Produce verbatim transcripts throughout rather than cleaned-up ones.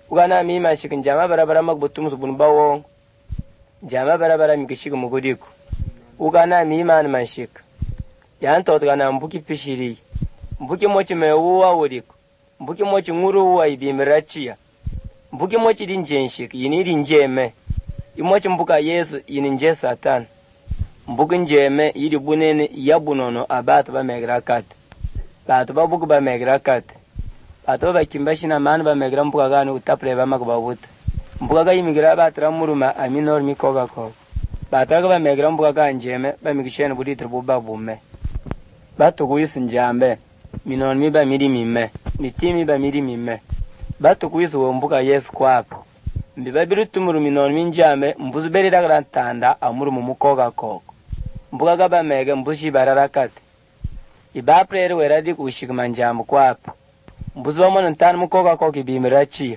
ugana mi ma shikin jama barabara magbutum subun bawo jama barabara mi kishik mugudiko ugana mi man man shik yan to gana mbuki pishiri mbuki mochi mewuwa wudiko mbuki mochi nguru wa ibimirachiya mbuki mochi dinjenshik yini dinjeme imochi mbuka Yesu yini nje Satan mbuki njeme yidi bunene yabunono abatu ba megrakat batu ba buku ba megrakat batu ba kimbashina man ba megra mbuka gani utapre ba magbabuta mbuka ga imigra batra muruma aminor mikoga ko batu ba megra mbuka ga njeme ba migishene budi tribu ba bume batu kuyisi njambe minon mi ba midi mimme mitimi ba midi mimme batu kuyisi wo mbuka Yesu kwapo mbiba birutumuru minon mi njambe mbuzu beri dagra tanda amuru mumukoga koko mbuka ga ba mege mbushi bararakat iba prere weradi kushikma njambo kwapo mbuzu wa mono ntanu mukoga koko ibimirachi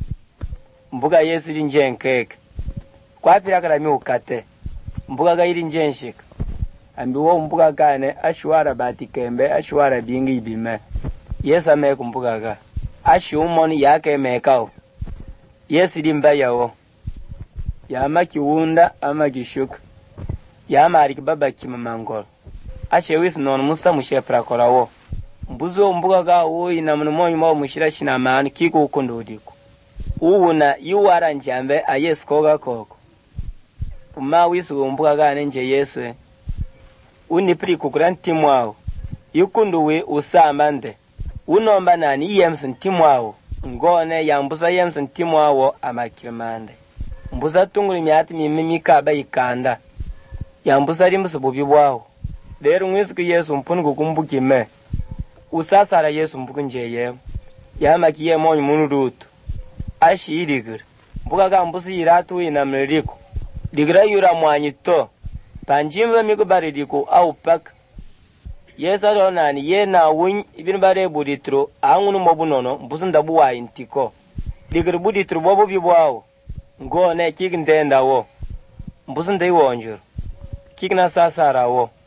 mbuka Yesu dinjenkeke kwapi rakara mi ukate mbuka ga iri njenshika ambi wo mbuka kane ashwara batikembe ashwara bingi ibime Yesu ame kumbuka ga ashi umoni yake mekao Yesu dimba yawo yama kiwunda ama gishuka yama arikibaba kimamangolo ashe wisi non musa mushepra korawo mbuzo mbuka ga wo inamuno moyo mo mushira shinamani kiko ukundo udiko uuna yuwara njambe a Yesu koga koko uma wisu mbuka ga nje Yesu unipri kukuranti mwao yukunduwe usamande unomba nani yemsin timwao ngone yambuza yemsin timwao amakirmande mbuza tunguri myati mimika bayikanda yambuza rimbuso bubi bwao lero ngwisuku Yesu mpungu kumbukime usasara Yesu mbukunjeye yamakiye monyu munurutu ashi idigir mbuka ga mbusi iratu inamriko digira yura mwanyito panjimba miku baridiko au pak Yesu ronani ye na wun ibin bare buditro angunu mobunono mbusunda buwa intiko digir buditro bobo bibwao ngone kigndenda wo mbusunda iwonjuro kigna sasara wo